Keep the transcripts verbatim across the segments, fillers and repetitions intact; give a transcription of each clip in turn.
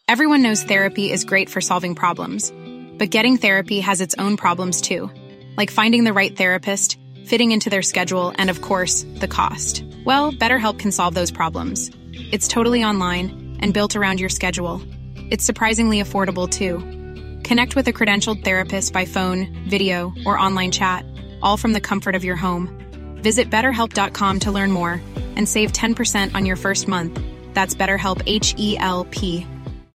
Everyone knows therapy is great for solving problems, but getting therapy has its own problems too, like finding the right therapist, fitting into their schedule, and of course, the cost. Well, BetterHelp can solve those problems. It's totally online and built around your schedule. It's surprisingly affordable too. Connect with a credentialed therapist by phone, video, or online chat, all from the comfort of your home. Visit better help dot com to learn more and save ten percent on your first month. That's BetterHelp, H E L P.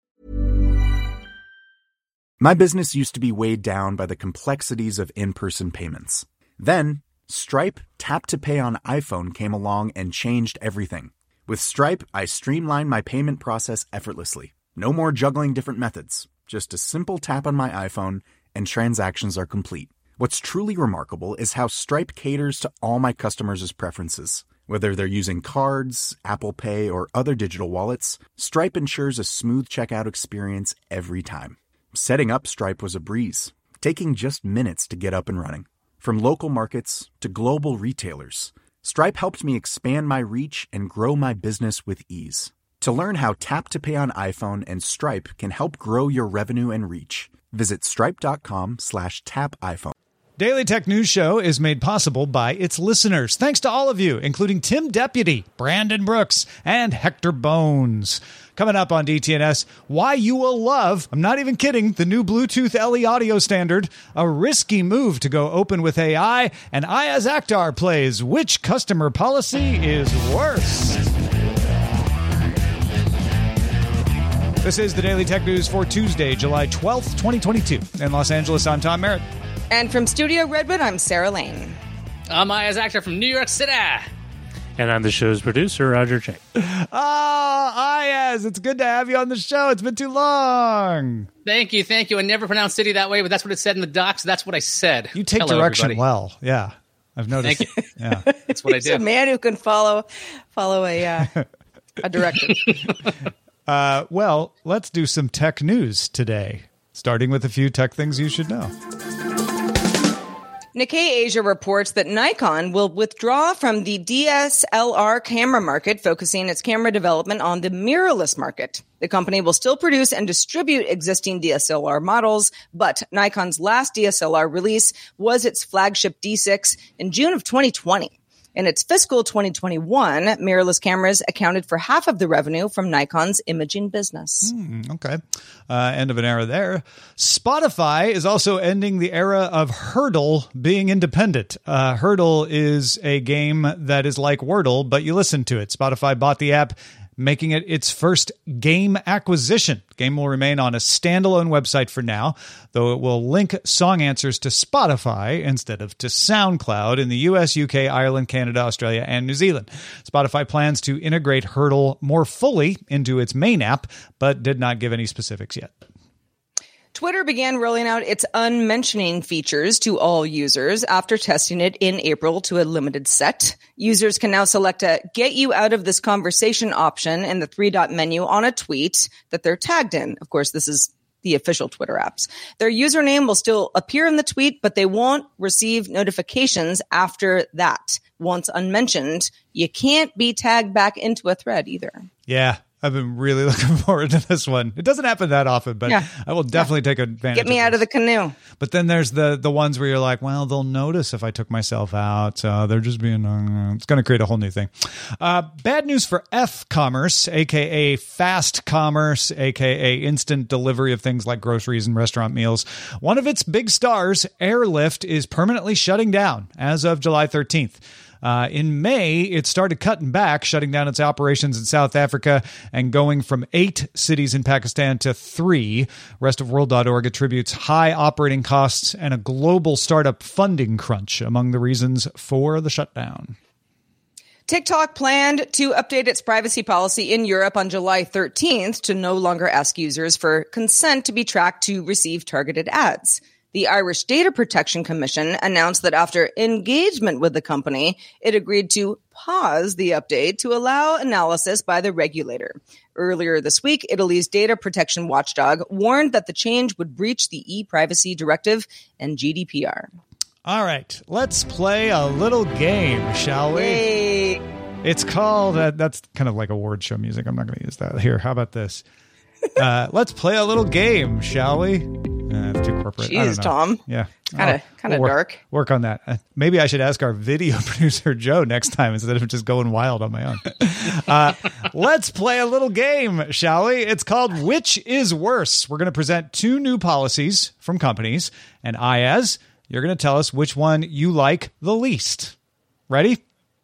My business used to be weighed down by the complexities of in-person payments. Then, Stripe Tap to Pay on iPhone came along and changed everything. With Stripe, I streamlined my payment process effortlessly. No more juggling different methods. Just a simple tap on my iPhone and transactions are complete. What's truly remarkable is how Stripe caters to all my customers' preferences. Whether they're using cards, Apple Pay, or other digital wallets, Stripe ensures a smooth checkout experience every time. Setting up Stripe was a breeze, taking just minutes to get up and running. From local markets to global retailers, Stripe helped me expand my reach and grow my business with ease. To learn how Tap to Pay on iPhone and Stripe can help grow your revenue and reach, visit stripe.com slash tap iPhone. Daily Tech News Show is made possible by its listeners. Thanks to all of you, including Tim Deputy, Brandon Brooks, and Hector Bones. Coming up on D T N S, why you will love, I'm not even kidding, the new Bluetooth L E audio standard, a risky move to go open with A I, and Ayaz Akhtar plays Which Customer Policy is Worse? This is the Daily Tech News for Tuesday, July twelfth, twenty twenty-two. In Los Angeles, I'm Tom Merritt. And from Studio Redwood, I'm Sarah Lane. I'm Ayaz Akhtar from New York City. And I'm the show's producer, Roger Chang. Oh, Ayaz, it's good to have you on the show. It's been too long. Thank you, thank you. I never pronounced city that way, but that's what it said in the docs. So that's what I said. You take Hello, direction everybody. well. Yeah, I've noticed. Thank you. Yeah, that's what I He's do. a man who can follow follow a uh, a directive. uh, well, let's do some tech news today, starting with a few tech things you should know. Nikkei Asia reports that Nikon will withdraw from the D S L R camera market, focusing its camera development on the mirrorless market. The company will still produce and distribute existing D S L R models, but Nikon's last D S L R release was its flagship D six in June of twenty twenty. In its fiscal twenty twenty-one, mirrorless cameras accounted for half of the revenue from Nikon's imaging business. Hmm, okay. Uh, end of an era there. Spotify is also ending the era of Hurdle being independent. Uh, Hurdle is a game that is like Wordle, but you listen to it. Spotify bought the app, making it its first game acquisition. The game will remain on a standalone website for now, though it will link song answers to Spotify instead of to SoundCloud in the U S, U K, Ireland, Canada, Australia, and New Zealand. Spotify plans to integrate Hurdle more fully into its main app, but did not give any specifics yet. Twitter began rolling out its unmentioning features to all users after testing it in April to a limited set. Users can now select a get you out of this conversation option in the three-dot menu on a tweet that they're tagged in. Of course, this is the official Twitter apps. Their username will still appear in the tweet, but they won't receive notifications after that. Once unmentioned, you can't be tagged back into a thread either. Yeah. I've been really looking forward to this one. It doesn't happen that often, but yeah. I will definitely yeah. take advantage Get me of out this. of the canoe. But then there's the the ones where you're like, well, they'll notice if I took myself out. So they're just being, uh, it's going to create a whole new thing. Uh, bad news for F-commerce, a k a fast commerce, a k a instant delivery of things like groceries and restaurant meals. One of its big stars, Airlift, is permanently shutting down as of July thirteenth. Uh, in May, it started cutting back, shutting down its operations in South Africa and going from eight cities in Pakistan to three. rest of world dot org attributes high operating costs and a global startup funding crunch among the reasons for the shutdown. TikTok planned to update its privacy policy in Europe on July thirteenth to no longer ask users for consent to be tracked to receive targeted ads. The Irish Data Protection Commission announced that after engagement with the company, it agreed to pause the update to allow analysis by the regulator. Earlier this week, Italy's data protection watchdog warned that the change would breach the e-privacy directive and G D P R. All right, let's play a little game, shall we? Yay. It's called, uh, that's kind of like award show music. I'm not going to use that here. How about this? uh, let's play a little game, shall we? Uh, too corporate. I Jeez, don't know. Tom. Yeah. Kind of, kind of work, dark. Work on that. Uh, maybe I should ask our video producer, Joe, next time instead of just going wild on my own. uh, let's play a little game, shall we? It's called Which is Worse? We're going to present two new policies from companies, and Ayaz, you're going to tell us which one you like the least. Ready?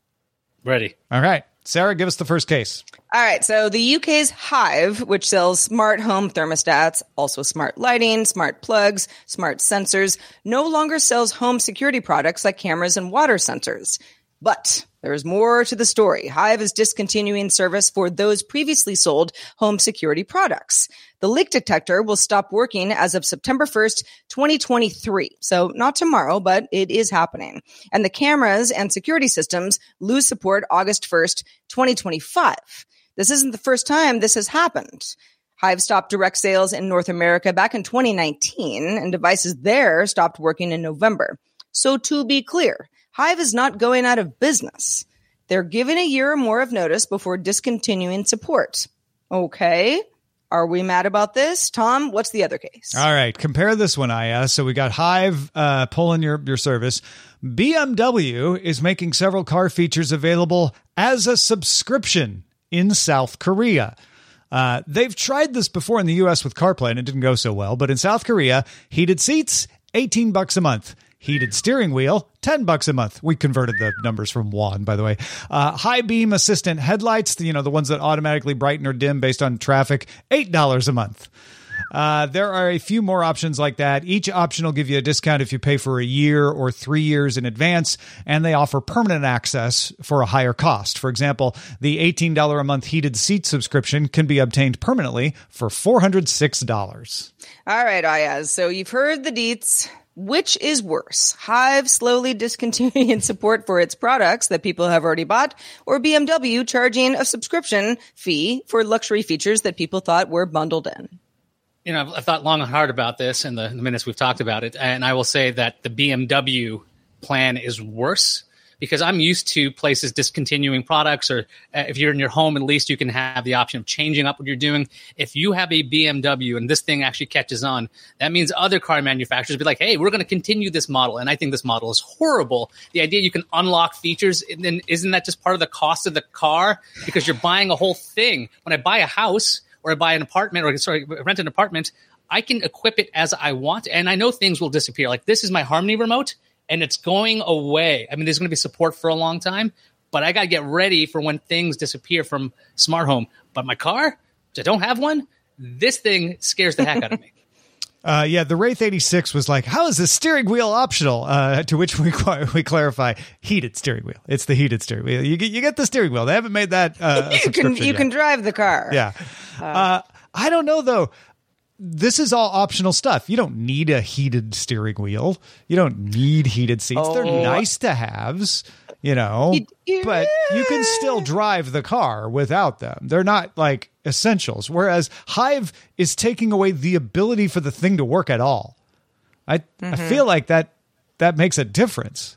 Ready. All right. Sarah, give us the first case. All right, so the U K's Hive, which sells smart home thermostats, also smart lighting, smart plugs, smart sensors, no longer sells home security products like cameras and water sensors. But there is more to the story. Hive is discontinuing service for those previously sold home security products. The leak detector will stop working as of September first, twenty twenty-three. So not tomorrow, but it is happening. And the cameras and security systems lose support August first, twenty twenty-five. This isn't the first time this has happened. Hive stopped direct sales in North America back in twenty nineteen, and devices there stopped working in November. So to be clear, Hive is not going out of business. They're given a year or more of notice before discontinuing support. Okay. Are we mad about this? Tom, what's the other case? All right. Compare this one, Aya. So we got Hive uh, pulling your, your service. B M W is making several car features available as a subscription in South Korea. Uh, they've tried this before in the U S with CarPlay, and it didn't go so well. But in South Korea, heated seats, eighteen bucks a month. Heated steering wheel, ten bucks a month. We converted the numbers from won, by the way. Uh, high beam assistant headlights, you know, the ones that automatically brighten or dim based on traffic, eight dollars a month. Uh, there are a few more options like that. Each option will give you a discount if you pay for a year or three years in advance, and they offer permanent access for a higher cost. For example, the eighteen dollars a month heated seat subscription can be obtained permanently for four hundred six dollars. All right, Ayaz. So you've heard the deets. Which is worse, Hive slowly discontinuing support for its products that people have already bought, or B M W charging a subscription fee for luxury features that people thought were bundled in? You know, I've, I've thought long and hard about this in the, in the minutes we've talked about it, and I will say that the B M W plan is worse because I'm used to places discontinuing products, or uh, if you're in your home, at least you can have the option of changing up what you're doing. If you have a B M W and this thing actually catches on, that means other car manufacturers be like, hey, we're going to continue this model. And I think this model is horrible. The idea you can unlock features, then isn't that just part of the cost of the car? Because you're buying a whole thing. When I buy a house or I buy an apartment or sorry, rent an apartment, I can equip it as I want. And I know things will disappear. Like this is my Harmony remote. And it's going away. I mean, there's going to be support for a long time, but I got to get ready for when things disappear from smart home. But my car, which I don't have one, this thing scares the heck out of me. Uh, yeah, the Wraith eighty-six was like, how is the steering wheel optional? Uh, to which we we clarify, heated steering wheel. It's the heated steering wheel. You get, you get the steering wheel. They haven't made that uh, you can You yet. can drive the car. Yeah. Uh, uh, I don't know, though. This is all optional stuff. You don't need a heated steering wheel. You don't need heated seats. Oh. They're nice to haves, you know, yeah. But you can still drive the car without them. They're not like essentials. Whereas Hive is taking away the ability for the thing to work at all. I mm-hmm. I feel like that that makes a difference.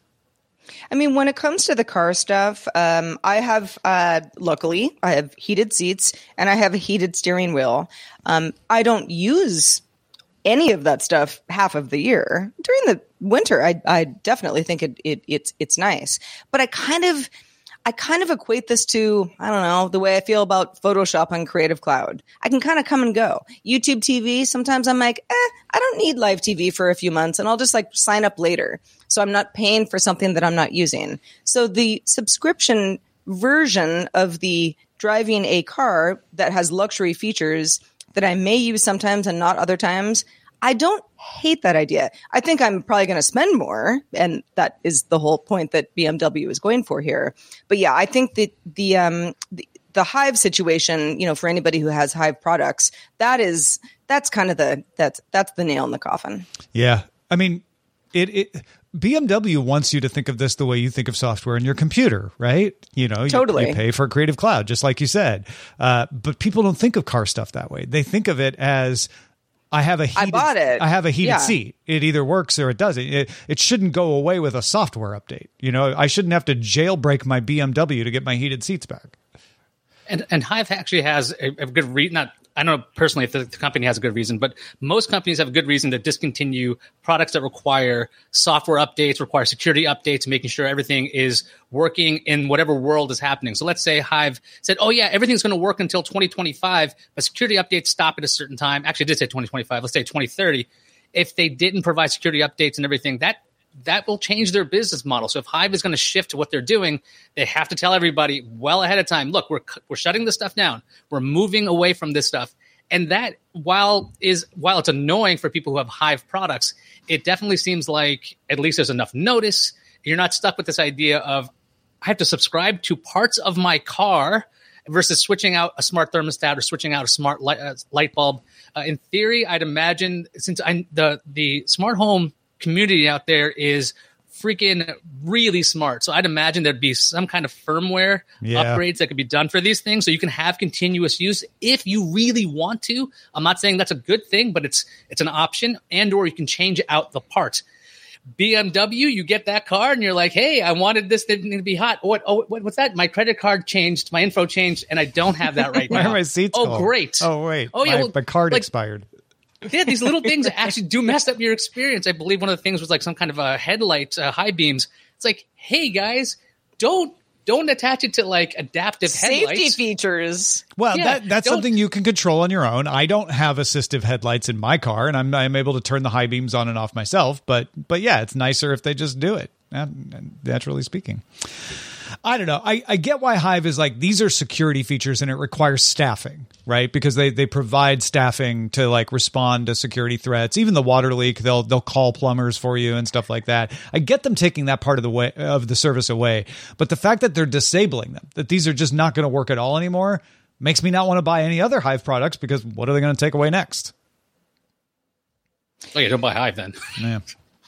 I mean, when it comes to the car stuff, um, I have, uh, luckily, I have heated seats and I have a heated steering wheel. Um, I don't use any of that stuff half of the year. During the winter, I, I definitely think it, it, it's, it's nice. But I kind of, I kind of equate this to, I don't know, the way I feel about Photoshop on Creative Cloud. I can kind of come and go. YouTube T V, sometimes I'm like, eh, I don't need live T V for a few months, and I'll just like sign up later. So I'm not paying for something that I'm not using. So the subscription version of the driving a car that has luxury features that I may use sometimes and not other times, I don't hate that idea. I think I'm probably going to spend more, and that is the whole point that B M W is going for here. But yeah, I think that the um the, the Hive situation, you know, for anybody who has Hive products, that is that's kind of the that's that's the nail in the coffin. Yeah, I mean, it it. B M W wants you to think of this the way you think of software in your computer, right? You know, totally. you, you pay for Creative Cloud, just like you said. Uh, but people don't think of car stuff that way. They think of it as, I have a heated, I bought it. I have a heated yeah. seat. It either works or it doesn't. It, it shouldn't go away with a software update. You know, I shouldn't have to jailbreak my B M W to get my heated seats back. And and Hive actually has a, a good re- not I don't know personally if the, the company has a good reason, but most companies have a good reason to discontinue products that require software updates, require security updates, making sure everything is working in whatever world is happening. So let's say Hive said, oh yeah, everything's going to work until twenty twenty-five, but security updates stop at a certain time. Actually, I did say twenty twenty-five. Let's say twenty thirty. If they didn't provide security updates and everything, that that will change their business model. So if Hive is going to shift to what they're doing, they have to tell everybody well ahead of time, look, we're we're shutting this stuff down. We're moving away from this stuff. And that, while is while it's annoying for people who have Hive products, it definitely seems like at least there's enough notice. You're not stuck with this idea of I have to subscribe to parts of my car versus switching out a smart thermostat or switching out a smart light, uh, light bulb. Uh, in theory, I'd imagine since I, the the smart home community out there is freaking really smart. So I'd imagine there'd be some kind of firmware yeah. upgrades that could be done for these things. So you can have continuous use if you really want to. I'm not saying that's a good thing, but it's it's an option, and or you can change out the part. B M W, you get that car and you're like, hey, I wanted this thing to be hot. What, oh, what, what's that? My credit card changed, my info changed, and I don't have that right Why now. are my seats oh, cold? great. Oh, wait. Oh, yeah. My, Well, my card like, expired. Yeah, these little things actually do mess up your experience. I believe one of the things was like some kind of a headlight, uh, high beams. It's like, hey guys, don't don't attach it to like adaptive Safety headlights. features. Well, Yeah, that that's don't- something you can control on your own. I don't have assistive headlights in my car, and I'm I'm able to turn the high beams on and off myself. But but yeah, it's nicer if they just do it. Naturally speaking. I don't know. I, I get why Hive is like, these are security features and it requires staffing, right? Because they, they provide staffing to like respond to security threats. Even the water leak, they'll they'll call plumbers for you and stuff like that. I get them taking that part of the way of the service away, but the fact that they're disabling them, that these are just not going to work at all anymore, makes me not want to buy any other Hive products, because what are they going to take away next? Oh yeah, don't buy Hive then. Yeah.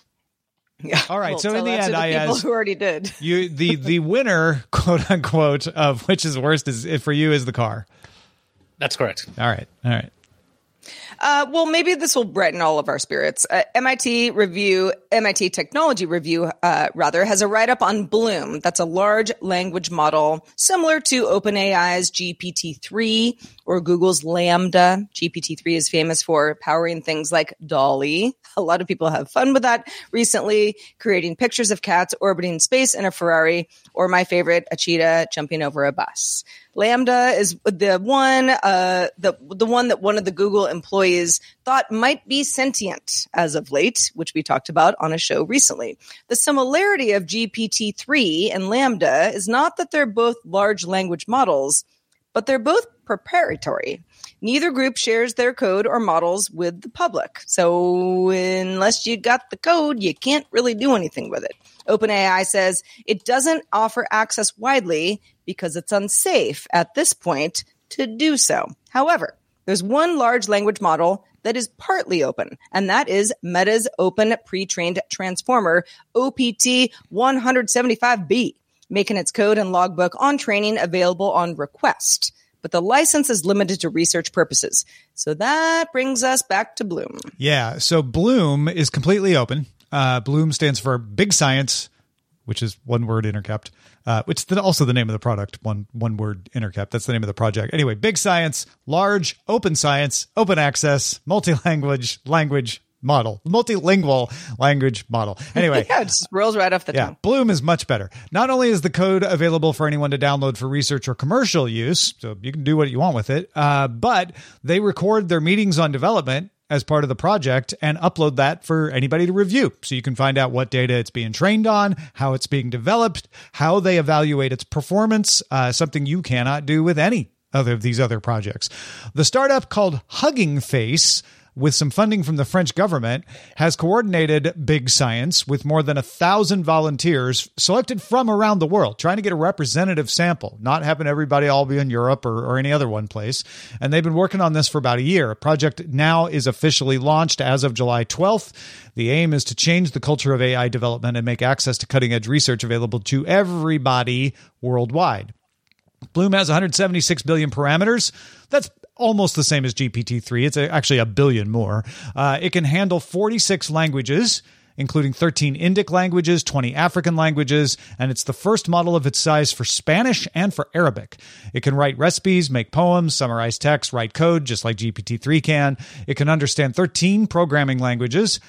Yeah. All right. Well, so in tell the that to end, the I people as who already did. you the the winner, quote unquote, of which is worst is for you is the car. That's correct. All right. All right. Uh, well, maybe this will brighten all of our spirits. Uh, M I T review, M I T Technology Review, uh, rather, has a write-up on Bloom. That's a large language model similar to OpenAI's G P T three or Google's Lambda. G P T three is famous for powering things like DALL-E. A lot of people have fun with that recently, creating pictures of cats orbiting space in a Ferrari, or my favorite, a cheetah jumping over a bus. Lambda is the one, uh, the the one that one of the Google employees thought might be sentient as of late, which we talked about on a show recently. The similarity of G P T three and Lambda is not that they're both large language models, but they're both proprietary. Neither group shares their code or models with the public. So unless you got the code, you can't really do anything with it. OpenAI says it doesn't offer access widely because it's unsafe at this point to do so. However, there's one large language model that is partly open, and that is Meta's Open Pre-trained Transformer, O P T one seventy-five B, making its code and logbook on training available on request. But the license is limited to research purposes. So that brings us back to Bloom. Yeah. So Bloom is completely open. Uh, Bloom stands for Big Science, which is one word interkept. Uh, which is also the name of the product. One one word interkept. That's the name of the project. Anyway, Big Science, large, open science, open access, multi-language language model, multilingual language model. Anyway. Yeah, it just rolls right off the Yeah, tongue. Bloom is much better. Not only is the code available for anyone to download for research or commercial use, so you can do what you want with it, uh, but they record their meetings on development as part of the project and upload that for anybody to review. So you can find out what data it's being trained on, how it's being developed, how they evaluate its performance, uh, something you cannot do with any other of these other projects. The startup called Hugging Face, with some funding from the French government, has coordinated Big Science with more than a thousand volunteers selected from around the world, trying to get a representative sample, not having everybody all be in Europe or, or any other one place. And they've been working on this for about a year. A project now is officially launched as of July twelfth. The aim is to change the culture of A I development and make access to cutting-edge research available to everybody worldwide. Bloom has one hundred seventy-six billion parameters. That's almost the same as G P T three. It's actually a billion more. Uh, it can handle forty-six languages, including thirteen Indic languages, twenty African languages, and it's the first model of its size for Spanish and for Arabic. It can write recipes, make poems, summarize text, write code, just like G P T three can. It can understand thirteen programming languages,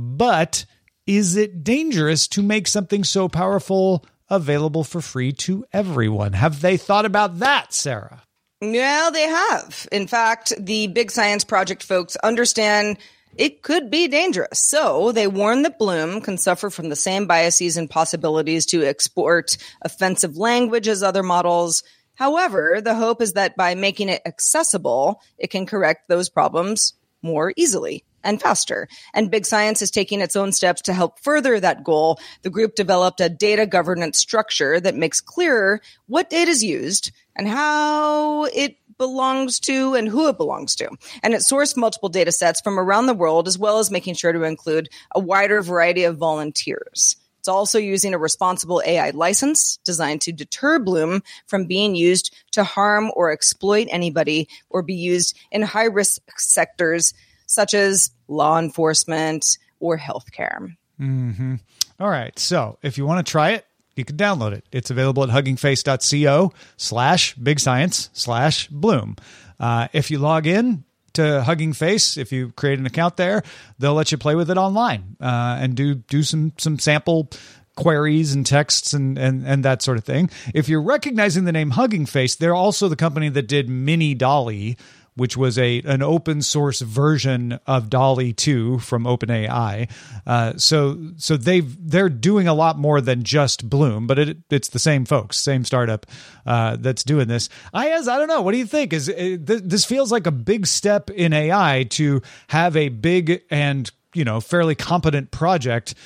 but is it dangerous to make something so powerful available for free to everyone? Have they thought about that, Sarah? Yeah, they have. In fact, the Big Science Project folks understand it could be dangerous. So they warn that Bloom can suffer from the same biases and possibilities to export offensive language as other models. However, the hope is that by making it accessible, it can correct those problems more easily and faster. And Big Science is taking its own steps to help further that goal. The group developed a data governance structure that makes clearer what data is used and how it belongs to and who it belongs to. And it sourced multiple data sets from around the world, as well as making sure to include a wider variety of volunteers. It's also using a responsible A I license designed to deter Bloom from being used to harm or exploit anybody or be used in high-risk sectors such as law enforcement or healthcare. Mm-hmm. All right. So if you want to try it, you can download it. It's available at huggingface.co slash big science slash Bloom. Uh, if you log in to Hugging Face, if you create an account there, they'll let you play with it online uh, and do do some some sample queries and texts and, and and that sort of thing. If you're recognizing the name Hugging Face, they're also the company that did Mini DALL-E, which was a an open source version of DALL-E two from OpenAI. Uh, so so they they're doing a lot more than just Bloom, but it, it's the same folks, same startup uh, that's doing this. Ayaz, I don't know. What do you think? Is it, th- this feels like a big step in A I to have a big and you know fairly competent project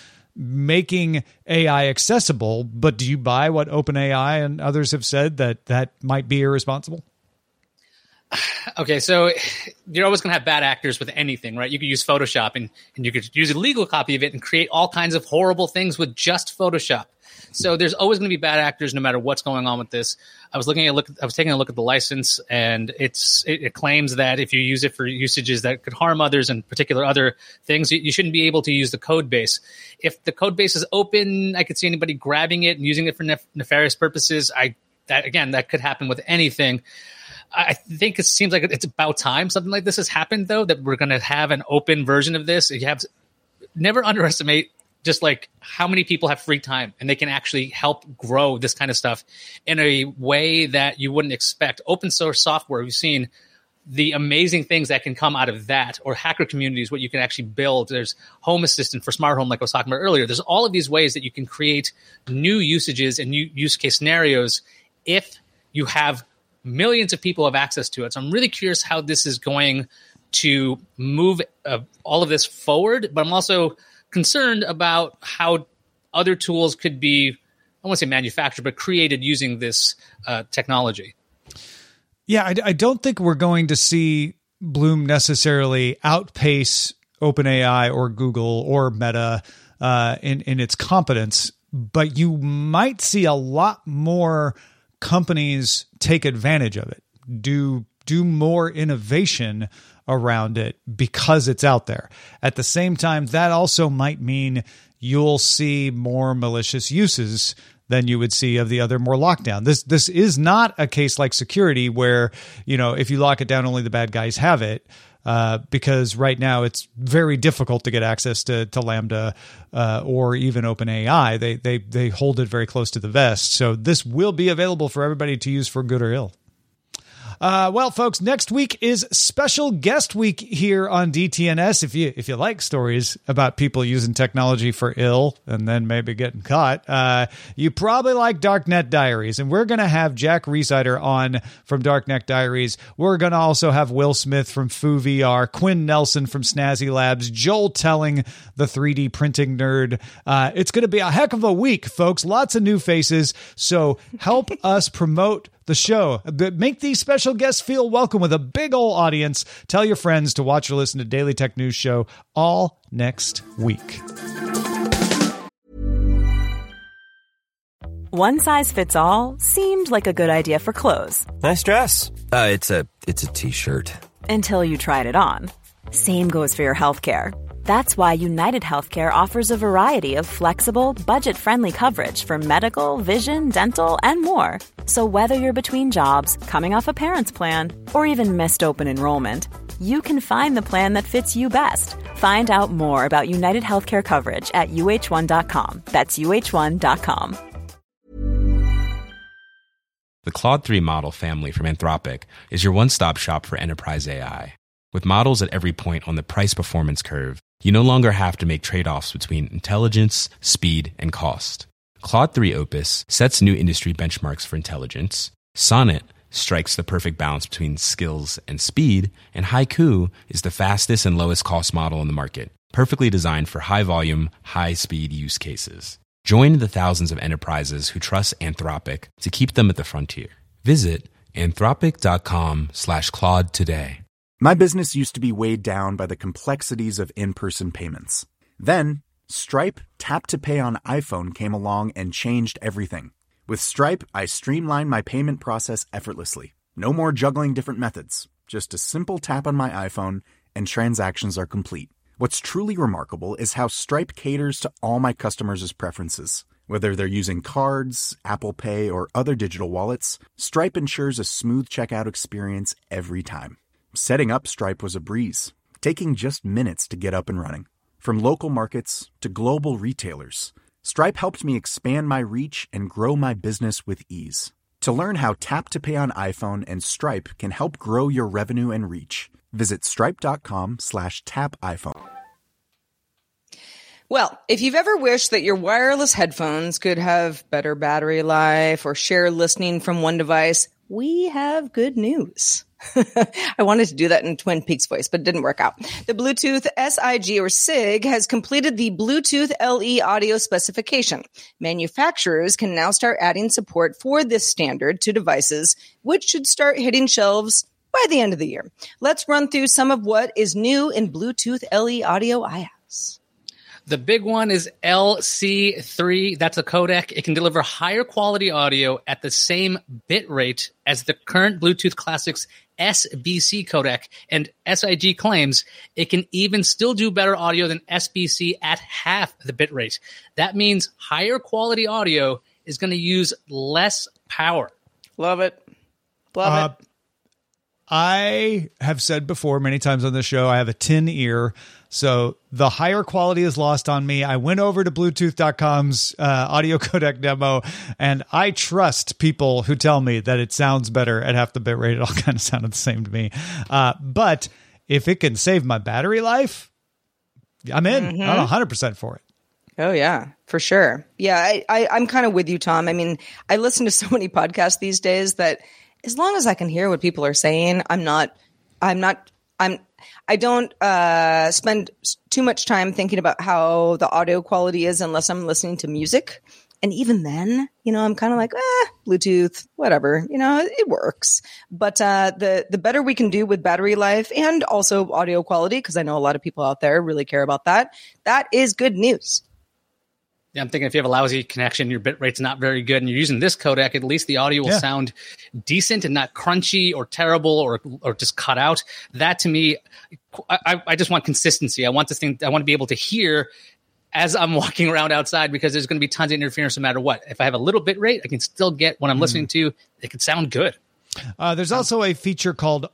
making A I accessible, but do you buy what OpenAI and others have said that that might be irresponsible? Okay, so you're always going to have bad actors with anything, right? You could use Photoshop and, and you could use a legal copy of it and create all kinds of horrible things with just Photoshop. So there's always going to be bad actors no matter what's going on with this. I was looking at look. I was taking a look at the license, and it's it, it claims that if you use it for usages that could harm others and particular other things, you, you shouldn't be able to use the code base. If the code base is open, I could see anybody grabbing it and using it for nef- nefarious purposes. I that again, that could happen with anything. I think it seems like it's about time something like this has happened, though, that we're going to have an open version of this. You have to never underestimate just like how many people have free time and they can actually help grow this kind of stuff in a way that you wouldn't expect. Open source software, we've seen the amazing things that can come out of that, or hacker communities, what you can actually build. There's Home Assistant for smart home, like I was talking about earlier. There's all of these ways that you can create new usages and new use case scenarios if you have millions of people have access to it. So I'm really curious how this is going to move uh, all of this forward, but I'm also concerned about how other tools could be, I won't say manufactured, but created using this uh, technology. Yeah, I, I don't think we're going to see Bloom necessarily outpace OpenAI or Google or Meta uh, in, in its competence, but you might see a lot more companies take advantage of it, do do more innovation around it because it's out there. At the same time, that also might mean you'll see more malicious uses than you would see of the other more lockdown. This this is not a case like security where, you know, if you lock it down, only the bad guys have it. Uh, because right now it's very difficult to get access to, to Lambda uh, or even OpenAI. They, they, they hold it very close to the vest. So this will be available for everybody to use for good or ill. Uh, well, folks, next week is special guest week here on D T N S. If you if you like stories about people using technology for ill and then maybe getting caught, uh, you probably like Darknet Diaries. And we're going to have Jack Rhysider on from Darknet Diaries. We're going to also have Will Smith from Foo V R, Quinn Nelson from Snazzy Labs, Joel Telling, the three D printing nerd. Uh, it's going to be a heck of a week, folks. Lots of new faces. So help us promote the show. Make these special guests feel welcome with a big ol' audience. Tell your friends to watch or listen to Daily Tech News Show all next week. One size fits all seemed like a good idea for clothes. Nice dress. Uh, it's a it's a t-shirt. Until you tried it on. Same goes for your healthcare. That's why United Healthcare offers a variety of flexible, budget-friendly coverage for medical, vision, dental, and more. So whether you're between jobs, coming off a parent's plan, or even missed open enrollment, you can find the plan that fits you best. Find out more about United Healthcare coverage at U H one dot com. That's U H one dot com. The Claude three model family from Anthropic is your one-stop shop for enterprise A I. With models at every point on the price-performance curve, you no longer have to make trade-offs between intelligence, speed, and cost. Claude three Opus sets new industry benchmarks for intelligence. Sonnet strikes the perfect balance between skills and speed. And Haiku is the fastest and lowest cost model in the market, perfectly designed for high-volume, high-speed use cases. Join the thousands of enterprises who trust Anthropic to keep them at the frontier. Visit anthropic.com slash Claude today. My business used to be weighed down by the complexities of in-person payments. Then, Stripe Tap to Pay on iPhone came along and changed everything. With Stripe, I streamlined my payment process effortlessly. No more juggling different methods. Just a simple tap on my iPhone and transactions are complete. What's truly remarkable is how Stripe caters to all my customers' preferences. Whether they're using cards, Apple Pay, or other digital wallets, Stripe ensures a smooth checkout experience every time. Setting up Stripe was a breeze, taking just minutes to get up and running. From local markets to global retailers, Stripe helped me expand my reach and grow my business with ease. To learn how Tap to Pay on iPhone and Stripe can help grow your revenue and reach, visit stripe.com slash tap iPhone. Well, if you've ever wished that your wireless headphones could have better battery life or share listening from one device, we have good news. I wanted to do that in Twin Peaks voice, but it didn't work out. The Bluetooth S I G or S I G has completed the Bluetooth L E audio specification. Manufacturers can now start adding support for this standard to devices, which should start hitting shelves by the end of the year. Let's run through some of what is new in Bluetooth L E audio I A S. The big one is L C three. That's a codec. It can deliver higher quality audio at the same bit rate as the current Bluetooth Classics S B C codec. And S I G claims it can even still do better audio than S B C at half the bit rate. That means higher quality audio is going to use less power. Love it. Love Uh, it. I have said before many times on this show, I have a tin ear. So the higher quality is lost on me. I went over to Bluetooth dot com's uh, audio codec demo, and I trust people who tell me that it sounds better at half the bit rate. It all kind of sounded the same to me. Uh, but if it can save my battery life, I'm in. Mm-hmm. I'm one hundred percent for it. Oh, yeah, for sure. Yeah, I, I, I'm kind of with you, Tom. I mean, I listen to so many podcasts these days that as long as I can hear what people are saying, I'm not, I'm not, I'm, I don't uh, spend too much time thinking about how the audio quality is unless I'm listening to music. And even then, you know, I'm kind of like, eh, Bluetooth, whatever, you know, it works. But uh, the, the better we can do with battery life and also audio quality, because I know a lot of people out there really care about that, that is good news. Yeah, I'm thinking if you have a lousy connection, your bit rate's not very good, and you're using this codec, at least the audio will Yeah. sound decent and not crunchy or terrible or or just cut out. That to me, I, I just want consistency. I want this thing. I want to be able to hear as I'm walking around outside because there's going to be tons of interference no matter what. If I have a little bit rate, I can still get what I'm mm. listening to. It can sound good. Uh, there's also a feature called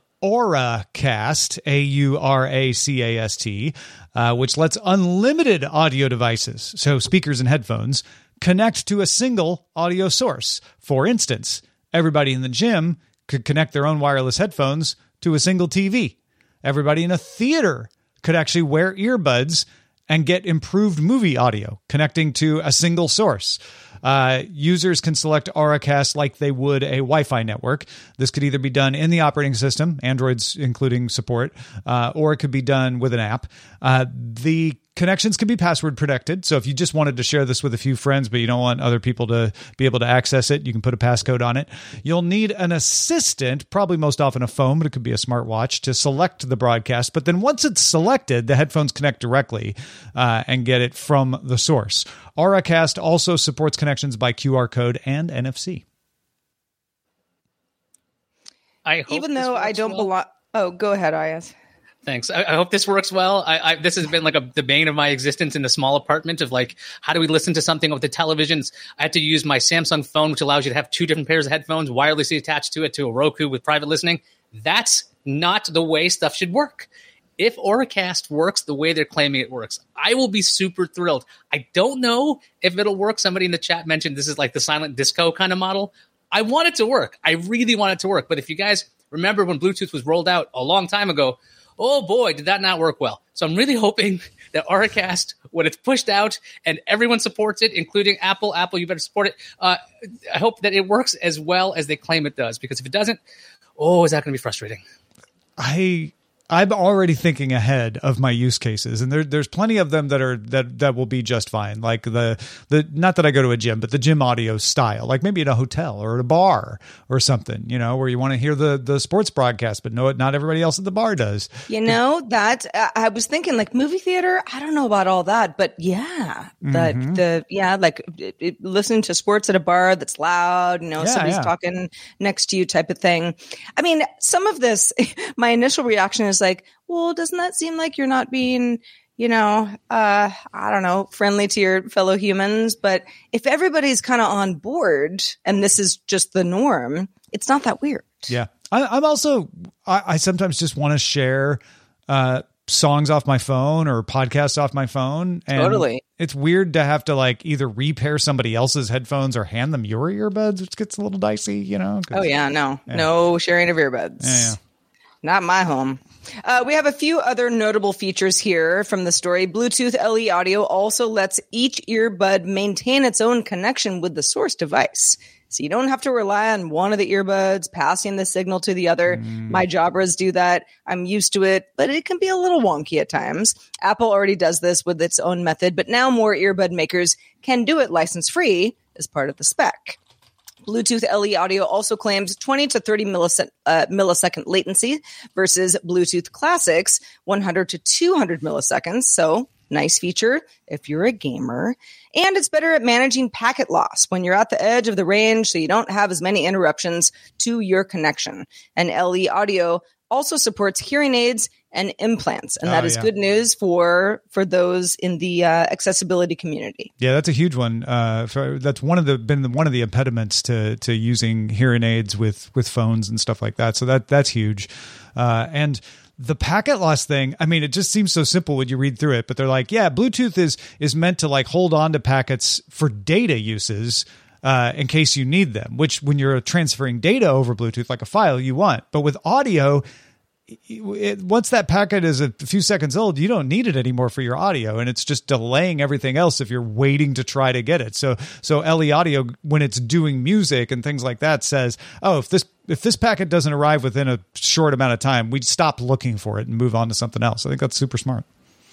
Auracast, A U R A C A S T, uh, which lets unlimited audio devices, so speakers and headphones, connect to a single audio source. For instance, everybody in the gym could connect their own wireless headphones to a single T V. Everybody in a theater could actually wear earbuds and get improved movie audio connecting to a single source. Uh, users can select Auracast like they would a Wi-Fi network. This could either be done in the operating system, Android's including support, uh, or it could be done with an app. Uh, the connections can be password protected. So if you just wanted to share this with a few friends, but you don't want other people to be able to access it, you can put a passcode on it. You'll need an assistant, probably most often a phone, but it could be a smartwatch, to select the broadcast. But then once it's selected, the headphones connect directly uh, and get it from the source. Auracast also supports connections by Q R code and N F C. I hope Even though I don't well. belong. Oh, go ahead, Ayaz. Thanks. I, I hope this works well. I, I, this has been like a, the bane of my existence in a small apartment of like, how do we listen to something with the televisions? I had to use my Samsung phone, which allows you to have two different pairs of headphones wirelessly attached to it to a Roku with private listening. That's not the way stuff should work. If Auracast works the way they're claiming it works, I will be super thrilled. I don't know if it'll work. Somebody in the chat mentioned this is like the silent disco kind of model. I want it to work. I really want it to work. But if you guys remember when Bluetooth was rolled out a long time ago, oh boy, did that not work well. So I'm really hoping that Auracast, when it's pushed out and everyone supports it, including Apple, Apple, you better support it. Uh, I hope that it works as well as they claim it does. Because if it doesn't, oh, is that going to be frustrating? I... I'm already thinking ahead of my use cases, and there, there's plenty of them that are that that will be just fine. Like the the not that I go to a gym, but the gym audio style, like maybe at a hotel or at a bar or something, you know, where you want to hear the the sports broadcast, but no, not everybody else at the bar does. You know that uh, I was thinking like movie theater. I don't know about all that, but yeah, the Mm-hmm. the yeah, like it, it, listening to sports at a bar that's loud, you know, Yeah, somebody's yeah. talking next to you, type of thing. I mean, some of this, my initial reaction is like, well, doesn't that seem like you're not being, you know, uh, I don't know, friendly to your fellow humans? But if everybody's kind of on board and this is just the norm, it's not that weird. Yeah. I, I'm also, I, I sometimes just want to share uh, songs off my phone or podcasts off my phone. And Totally. It's weird to have to like either repair somebody else's headphones or hand them your earbuds, which gets a little dicey, you know? 'cause- Oh, yeah, no, Yeah. no sharing of earbuds. Yeah, yeah. Not my home. Uh, we have a few other notable features here from the story. Bluetooth L E Audio also lets each earbud maintain its own connection with the source device. So you don't have to rely on one of the earbuds passing the signal to the other. Mm. My Jabras do that. I'm used to it, but it can be a little wonky at times. Apple already does this with its own method, but now more earbud makers can do it license-free as part of the spec. Bluetooth L E Audio also claims twenty to thirty millisecond, uh, millisecond latency versus Bluetooth Classic's one hundred to two hundred milliseconds. So nice feature if you're a gamer. And it's better at managing packet loss when you're at the edge of the range so you don't have as many interruptions to your connection. And L E Audio also supports hearing aids and implants. And that Oh, is yeah. good news for for those in the uh, accessibility community. Yeah, that's a huge one. Uh, for, that's one of the been one of the impediments to to using hearing aids with with phones and stuff like that. So that that's huge. Uh, and the packet loss thing, I mean, it just seems so simple when you read through it. But they're like, yeah, Bluetooth is is meant to like hold on to packets for data uses. Uh, in case you need them, which when you're transferring data over Bluetooth, like a file, you want. But with audio, it, once that packet is a few seconds old, you don't need it anymore for your audio, and it's just delaying everything else if you're waiting to try to get it. So, so L E Audio, when it's doing music and things like that, says, "Oh, if this if this packet doesn't arrive within a short amount of time, we stop looking for it and move on to something else." I think that's super smart.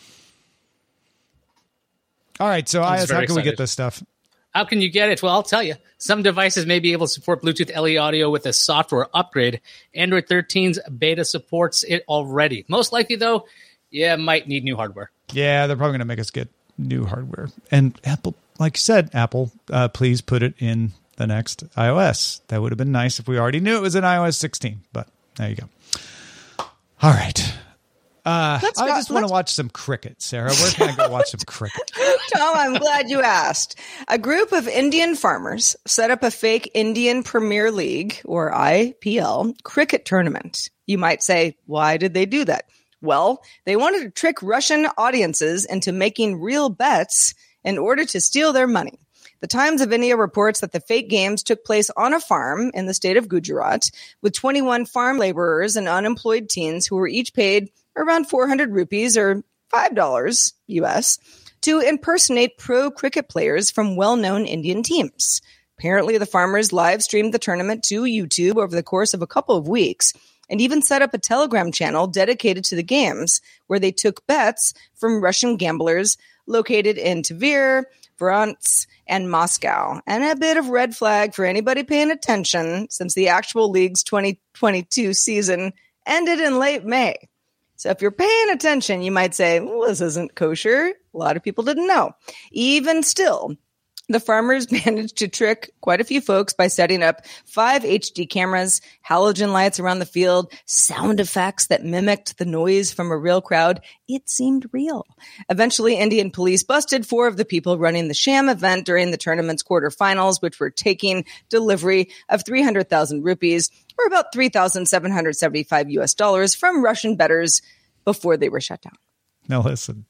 All right, so I'm I, just how very can we get excited. this stuff? How can you get it? Well, I'll tell you. Some devices may be able to support Bluetooth L E Audio with a software upgrade. Android thirteen's beta supports it already. Most likely, though, yeah, might need new hardware. Yeah, they're probably going to make us get new hardware. And Apple, like you said, Apple, uh, please put it in the next iOS. That would have been nice if we already knew it was in iOS sixteen. But there you go. All right. Uh, Let's I go- just want to let's- watch some cricket, Sarah. Where can I go watch some cricket? Tom, I'm glad you asked. A group of Indian farmers set up a fake Indian Premier League, or I P L, cricket tournament. You might say, why did they do that? Well, they wanted to trick Russian audiences into making real bets in order to steal their money. The Times of India reports that the fake games took place on a farm in the state of Gujarat with twenty-one farm laborers and unemployed teens who were each paid around four hundred rupees or five dollars U S to impersonate pro cricket players from well-known Indian teams. Apparently, the farmers live streamed the tournament to YouTube over the course of a couple of weeks and even set up a Telegram channel dedicated to the games where they took bets from Russian gamblers located in Tver, Voronezh, and Moscow. And a bit of red flag for anybody paying attention since the actual league's twenty twenty-two season ended in late May. So if you're paying attention, you might say, well, this isn't kosher. A lot of people didn't know. Even still, The farmers managed to trick quite a few folks by setting up five H D cameras, halogen lights around the field, sound effects that mimicked the noise from a real crowd. It seemed real. Eventually, Indian police busted four of the people running the sham event during the tournament's quarterfinals, which were taking delivery of three hundred thousand rupees, or about three thousand seven hundred seventy-five U S dollars from Russian bettors before they were shut down. Now listen,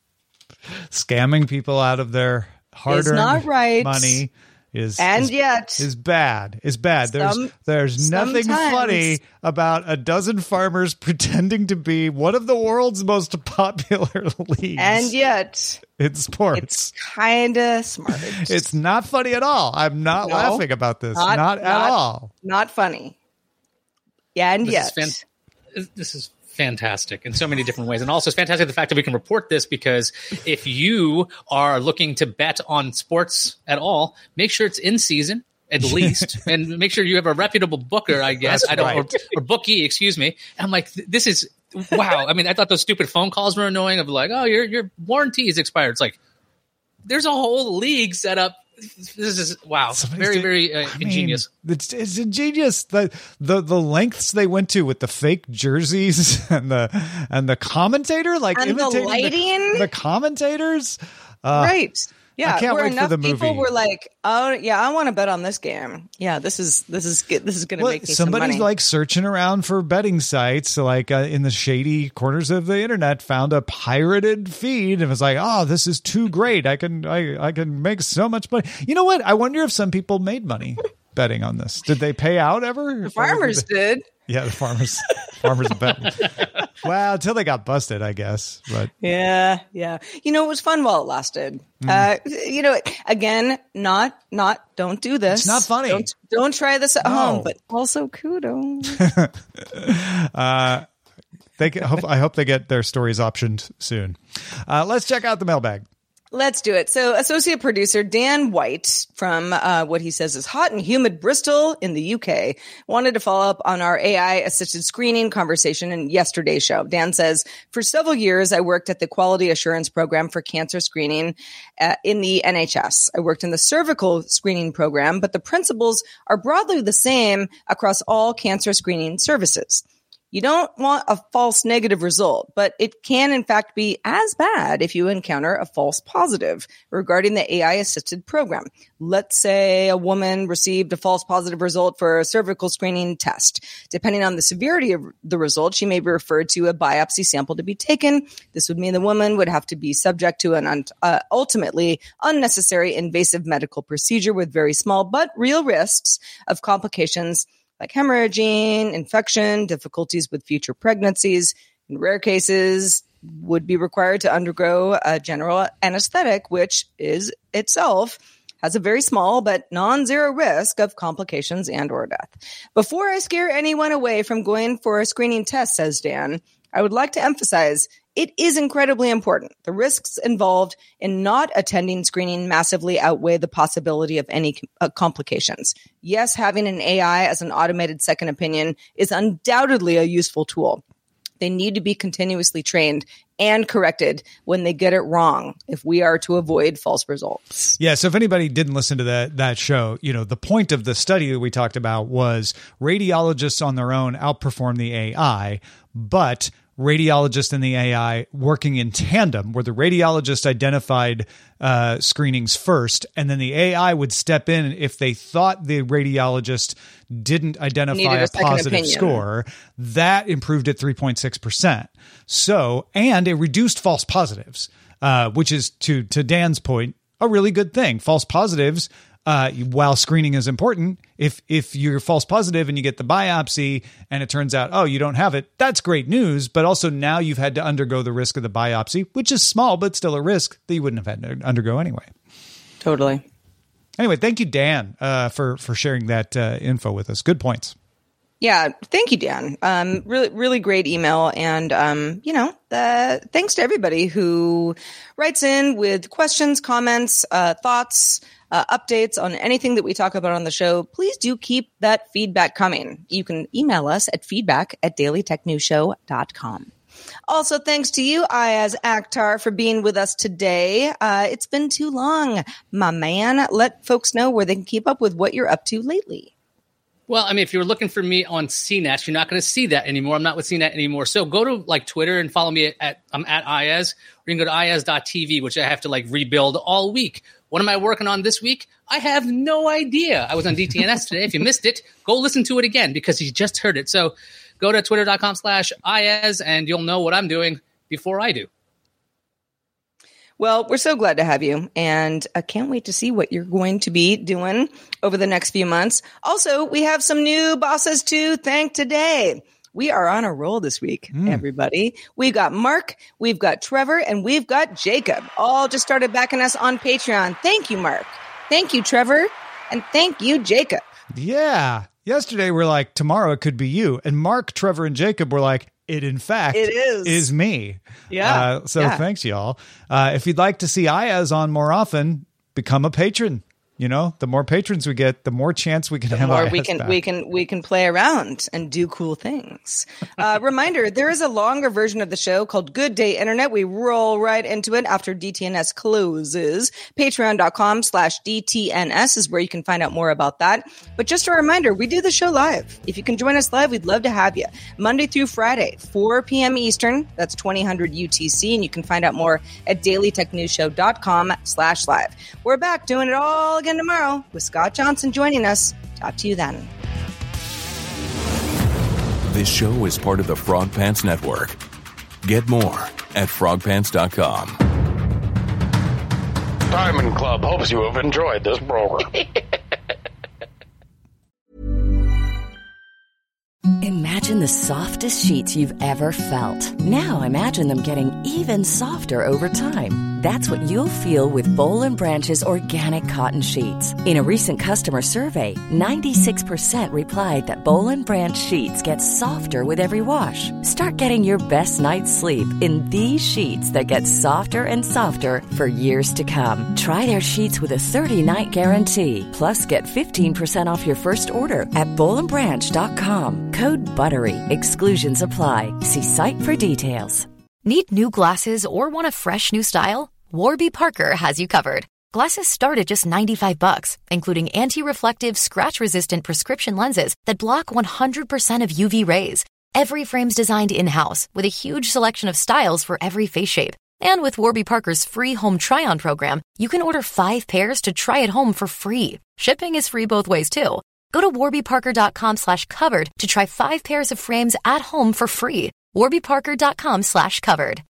scamming people out of their hard-earned not right. money is and is, yet is bad. Is bad. Some, there's there's nothing sometimes. funny about a dozen farmers pretending to be one of the world's most popular leagues. And yet in sports, it's kind of smart. It's not funny at all. I'm not no, laughing about this. Not, not at not, all. Not funny. Yeah, and this yet is fan- this is. fantastic in so many different ways. And also it's fantastic the fact that we can report this, because if you are looking to bet on sports at all, make sure it's in season at least, and make sure you have a reputable booker, I guess. That's I don't, right. or, or bookie, excuse me. And I'm like, this is, wow. I mean, I thought those stupid phone calls were annoying of like, oh, your, your warranty is expired. It's like, there's a whole league set up. This is wow, Somebody's very, did, very uh, I mean, ingenious. It's, it's ingenious. The, the the lengths they went to with the fake jerseys and the and the commentator, like and the imitating lighting, the, the commentators, uh, right? Yeah, I can't where wait enough for the movie. people were like, "Oh, yeah, I want to bet on this game." Yeah, this is this is good. This is going to well, make me somebody's some money. like searching around for betting sites, like uh, in the shady corners of the internet, found a pirated feed and was like, "Oh, this is too great! I can I I can make so much money." You know what? I wonder if some people made money betting on this. Did they pay out ever? The farmers did. Yeah, the farmers farmers bet. Well, until they got busted, I guess. But yeah, yeah. You know, it was fun while it lasted. Mm. Uh, you know, again, not not don't do this. It's not funny. Don't, don't try this at no. home. But also kudos. uh, they can, hope, I hope they get their stories optioned soon. Uh, let's check out the mailbag. Let's do it. So associate producer Dan White from uh, what he says is hot and humid Bristol in the U K wanted to follow up on our A I-assisted screening conversation in yesterday's show. Dan says, for several years, I worked at the Quality Assurance Program for cancer screening uh, in the N H S. I worked in the cervical screening program, but the principles are broadly the same across all cancer screening services. You don't want a false negative result, but it can in fact be as bad if you encounter a false positive regarding the A I-assisted program. Let's say a woman received a false positive result for a cervical screening test. Depending on the severity of the result, she may be referred to a biopsy sample to be taken. This would mean the woman would have to be subject to an un- uh, ultimately unnecessary invasive medical procedure with very small but real risks of complications like hemorrhaging, infection, difficulties with future pregnancies. In rare cases, would be required to undergo a general anesthetic, which is itself has a very small but non-zero risk of complications and or death. Before I scare anyone away from going for a screening test, says Dan, I would like to emphasize it is incredibly important. The risks involved in not attending screening massively outweigh the possibility of any uh, complications. Yes, having an A I as an automated second opinion is undoubtedly a useful tool. They need to be continuously trained and corrected when they get it wrong if we are to avoid false results. Yeah, so if anybody didn't listen to that that show, you know, the point of the study that we talked about was radiologists on their own outperform the A I, but radiologist and the A I working in tandem, where the radiologist identified uh, screenings first, and then the A I would step in if they thought the radiologist didn't identify a, a positive opinion. Score. That improved at three point six percent. So, and it reduced false positives, uh, which is, to to Dan's point, a really good thing. False positives, Uh, while screening is important, if if you're false positive and you get the biopsy and it turns out, oh, you don't have it, that's great news. But also now you've had to undergo the risk of the biopsy, which is small, but still a risk that you wouldn't have had to undergo anyway. Totally. Anyway, thank you, Dan, uh, for, for sharing that uh, info with us. Good points. Yeah, thank you, Dan. Um, really, really great email. And, um, you know, uh, thanks to everybody who writes in with questions, comments, uh, thoughts, uh, updates on anything that we talk about on the show. Please do keep that feedback coming. You can email us at feedback at daily tech news show dot com. Also, thanks to you, Ayaz Akhtar, for being with us today. Uh, it's been too long, my man. Let folks know where they can keep up with what you're up to lately. Well, I mean, if you're looking for me on C net, you're not going to see that anymore. I'm not with C net anymore. So go to like Twitter and follow me at I'm at Ayaz, or you can go to ayaz dot t v, which I have to like rebuild all week. What am I working on this week? I have no idea. I was on D T N S today. If you missed it, go listen to it again because you just heard it. So go to twitter.com slash Ayaz and you'll know what I'm doing before I do. Well, we're so glad to have you, and I can't wait to see what you're going to be doing over the next few months. Also, we have some new bosses to thank today. We are on a roll this week, mm. everybody. We've got Mark, we've got Trevor, and we've got Jacob. All just started backing us on Patreon. Thank you, Mark. Thank you, Trevor. And thank you, Jacob. Yeah. Yesterday, we're like, tomorrow it could be you. And Mark, Trevor, and Jacob were like, it, in fact, it is, is me. Yeah. Uh, so yeah. thanks, y'all. Uh, if you'd like to see Ayaz on more often, become a patron. You know, the more patrons we get, the more chance we can the have more Ayaz we can back. we can we can play around and do cool things. Uh, reminder: there is a longer version of the show called Good Day Internet. We roll right into it after D T N S closes. Patreon.com slash DTNS is where you can find out more about that. But just a reminder: we do the show live. If you can join us live, we'd love to have you. Monday through Friday, four p.m. Eastern. That's twenty hundred U T C, and you can find out more at dailytechnewsshow.com slash live. We're back doing it all again tomorrow with Scott Johnson joining us. Talk to you then. This show is part of the Frog Pants Network. Get more at frog pants dot com. Diamond Club hopes you have enjoyed this program. Imagine the softest sheets you've ever felt. Now imagine them getting even softer over time. That's what you'll feel with Boll and Branch's organic cotton sheets. In a recent customer survey, ninety-six percent replied that Boll and Branch sheets get softer with every wash. Start getting your best night's sleep in these sheets that get softer and softer for years to come. Try their sheets with a thirty-night guarantee. Plus, get fifteen percent off your first order at boll and branch dot com. Code BUTTERY. Exclusions apply. See site for details. Need new glasses or want a fresh new style? Warby Parker has you covered. Glasses start at just ninety-five bucks, including anti-reflective, scratch-resistant prescription lenses that block one hundred percent of U V rays. Every frame's designed in-house with a huge selection of styles for every face shape. And with Warby Parker's free home try-on program, you can order five pairs to try at home for free. Shipping is free both ways, too. Go to warbyparker.com slash covered to try five pairs of frames at home for free. warbyparker.com slash covered.